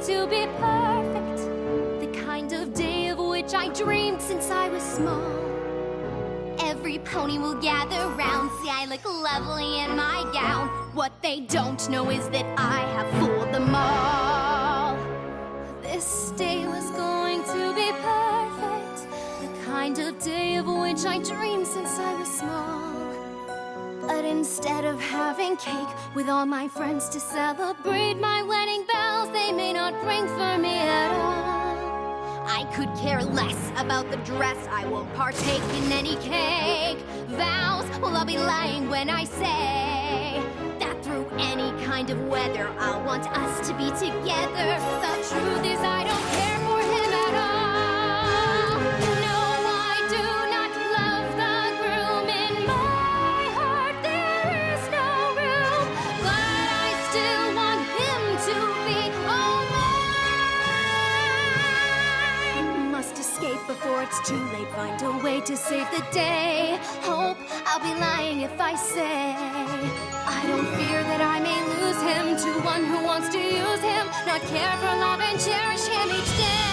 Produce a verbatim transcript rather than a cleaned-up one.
to be perfect, the kind of day of which I dreamed since I was small. Every pony will gather round, see I look lovely in my gown. What they don't know is that I have fooled them all. This day was going to be perfect, the kind of day of which I dreamed since I was small. But instead of having cake with all my friends to celebrate my wedding bells, they may not ring for me at all. I could care less about the dress, I won't partake in any cake. Vows, well, I'll be lying when I say that through any kind of weather I'll want us to be together. The truth is I don't care for him at all. No, I do not love the groom. In my heart there is no room, but I still want him to be all mine. Must escape before it's too late, find a way to save the day. Hope I'll be lying if I say I don't fear that I may lose him to one who wants to use him, not care for love and cherish him each day.